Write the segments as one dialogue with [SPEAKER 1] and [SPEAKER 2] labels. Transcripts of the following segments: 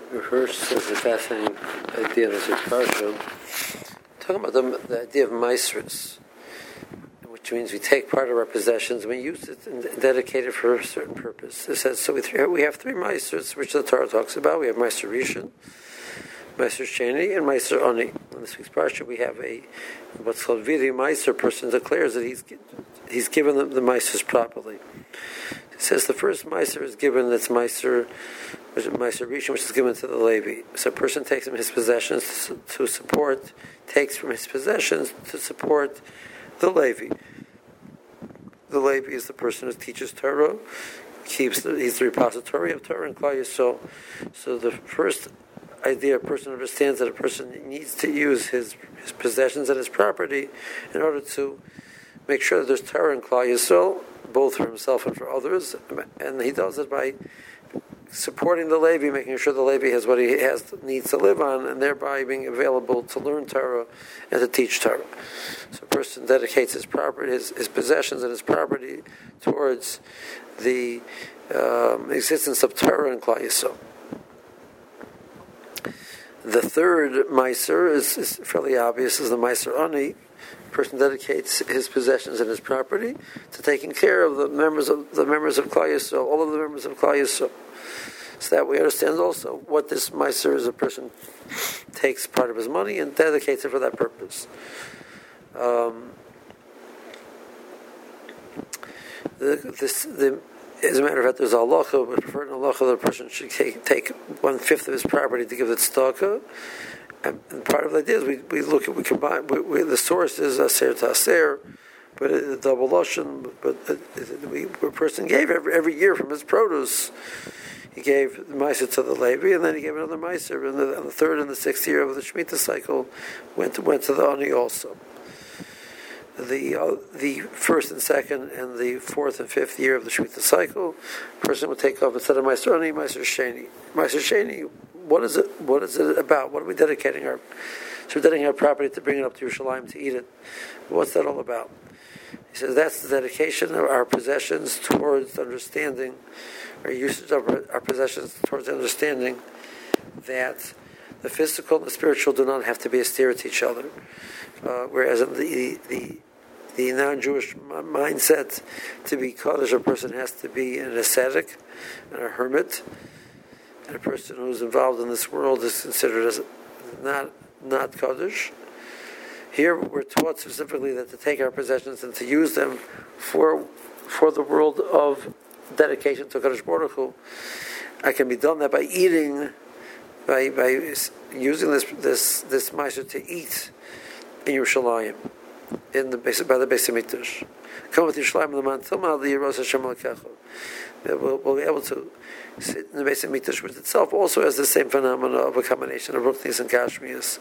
[SPEAKER 1] Rehearse is a fascinating idea in this parsha. Talking about the idea of maasros, which means we take part of our possessions and we use it and dedicate it for a certain purpose. It says, so we have three maasros, which the Torah talks about. We have Maaser Rishon, Maaser Sheni, and Maaser Ani. In this week's parsha, we have what's called Vidi Maaser. Person declares that he's given the maasros properly. It says the first Maaser is given, that's Maaser Rishon, which is given to the Levi. So a person takes from his possessions takes from his possessions to support the Levi. The Levi is the person who teaches Torah, he's the repository of Torah and Klal Yisrael. So the first idea a person understands that a person needs to use his possessions and his property in order to make sure that there's Torah and Klal Yisrael, both for himself and for others, and he does it by supporting the Levi, making sure the Levi has what he needs to live on, and thereby being available to learn Torah and to teach Torah. So a person dedicates his property, his possessions and his property towards the existence of Torah and Klal Yisrael. The third Maaser is fairly obvious, is the Maaser Ani. A person dedicates his possessions and his property to taking care of the members of Klal Yisrael, all of the members of Klal Yisrael. So that we understand also what this Maaser is. A person takes part of his money and dedicates it for that purpose. As a matter of fact, there's a halacha, but preferred halacha that a person should take 1/5 of his property to give it tzedakah. And part of the idea is we combine. The source is aser to aser, but a double lashon. But a person gave every year from his produce. He gave the Maaser to the Levi, and then he gave another Maaser. And the third and the sixth year of the Shemitah cycle went to the Ani also. The first and second and the fourth and fifth year of the Shemitah cycle, a person would take off instead of Maaser Ani, Maaser Sheni. Maaser Sheni, what is it? What is it about? What are we dedicating our? So we're dedicating our property to bring it up to Yerushalayim to eat it. What's that all about? He says that's the dedication of our possessions towards understanding, our usage of our possessions towards understanding that the physical and the spiritual do not have to be austere to each other. Whereas in the non-Jewish mindset, to be Kaddish, a person has to be an ascetic and a hermit, and a person who's involved in this world is considered as not Kaddish. Here we're taught specifically that to take our possessions and to use them for the world of dedication to Kadosh Baruch Hu. I can be done that by eating, by using this Maaser to eat in Yerushalayim, by the Beis Hamikdash. Come with Yerushalayim l'man tilma liyiros Hashem Elokecha. We'll be able to sit in the Beis Hamikdash, which itself also has the same phenomena of a combination of Ruchnis and Gashmias.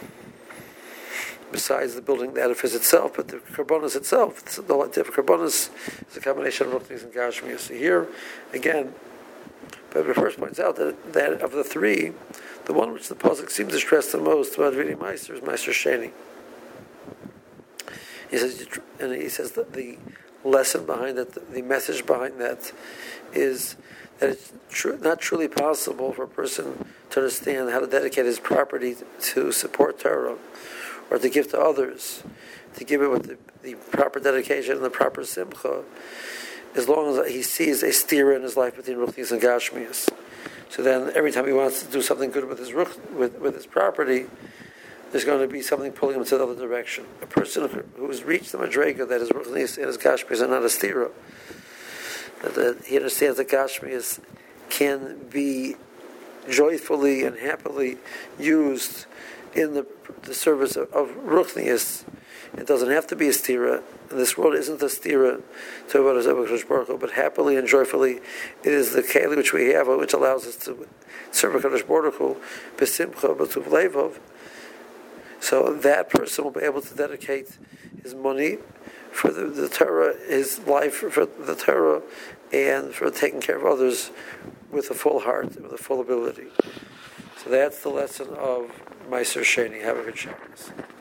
[SPEAKER 1] Besides the building, the edifice itself, but the Karbonos itself, the idea of Karbonos is a combination of Ruchnis and Gashmias. So here, again, but the first points out that of the three, the one which the pasuk seems to stress the most about Vidi Maaser is Maaser Sheni. He says that the lesson behind that, the message behind that, is that it's not truly possible for a person to understand how to dedicate his property to support Torah, or to give to others, to give it with the proper dedication and the proper simcha, as long as he sees a stira in his life between Ruchnis and Gashmias. So then every time he wants to do something good with his property, there's going to be something pulling him to the other direction. A person who has reached the Madrega, that his Ruchnis and his Gashmias are not a stira, that he understands that Gashmias can be joyfully and happily used in the service of Ruchnius. It doesn't have to be a stira, and this world isn't a stira to Avodas Baruch Hu, but happily and joyfully, it is the keli which we have, which allows us to serve Hakadosh Baruch Hu b'simcha b'tuv levov. So that person will be able to dedicate his money for the Torah, his life for the Torah, and for taking care of others with a full heart, with a full ability. So that's the lesson of Maaser Sheni. Have a good Shabbos.